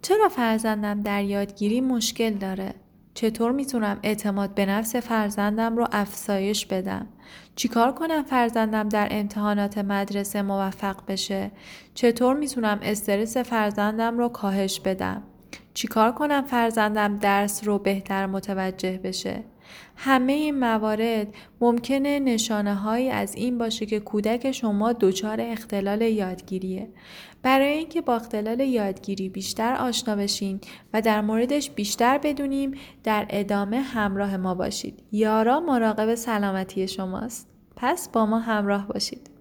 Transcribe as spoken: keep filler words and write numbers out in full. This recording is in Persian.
چرا فرزندم در یادگیری مشکل داره؟ چطور میتونم اعتماد به نفس فرزندم رو افزایش بدم؟ چیکار کنم فرزندم در امتحانات مدرسه موفق بشه؟ چطور میتونم استرس فرزندم رو کاهش بدم؟ چیکار کنم فرزندم درس رو بهتر متوجه بشه؟ همه این موارد ممکنه نشانه هایی از این باشه که کودک شما دچار اختلال یادگیریه. برای اینکه با اختلال یادگیری بیشتر آشنا بشین و در موردش بیشتر بدونیم، در ادامه همراه ما باشید. یارا مراقب سلامتی شماست. پس با ما همراه باشید.